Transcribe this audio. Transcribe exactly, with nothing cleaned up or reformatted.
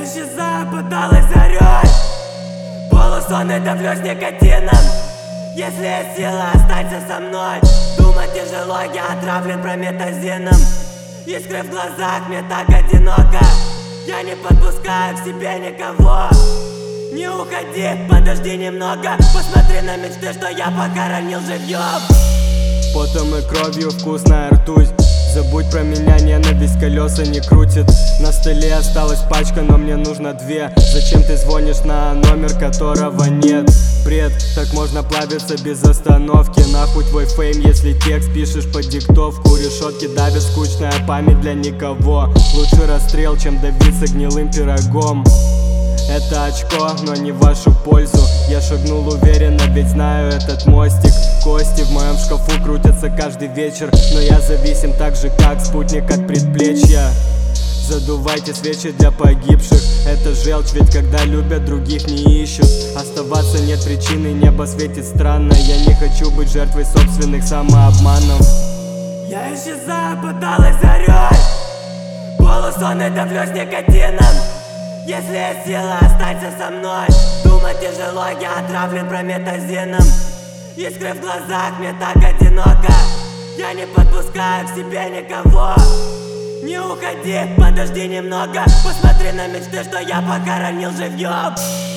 исчезаю под алой зарей, полусонный давлюсь никотином. Если есть сила, останься со мной. Думать тяжело, я отравлен прометазином. Искры в глазах, мне так одиноко. Я не подпускаю к себе никого. Не уходи, подожди немного. Посмотри на мечты, что я похоронил живьем. Потом и кровью вкусная ртуть. Забудь про меня, ненависть колеса не крутит. На столе осталась пачка, но мне нужно две. Зачем ты звонишь на номер, которого нет? Бред, так можно плавиться без остановки. Нахуй твой фейм, если текст пишешь под диктовку. Решетки давит, скучная память для никого. Лучше расстрел, чем давиться гнилым пирогом. Это очко, но не в вашу пользу. Я шагнул уверенно, ведь знаю этот мостик. Кости в моем шкафу крутятся каждый вечер, но я зависим так же, как спутник от предплечья. Задувайте свечи для погибших. Это желчь, ведь когда любят, других не ищут. Оставаться нет причины, небо светит странно. Я не хочу быть жертвой собственных самообманов. Я исчезаю под алой зарей, полусонный давлюсь никотином. Если есть сила, останься со мной. Думать тяжело, я отравлен прометазином. Искры в глазах, мне так одиноко. Я не подпускаю к себе никого. Не уходи, подожди немного. Посмотри на мечты, что я похоронил живьем.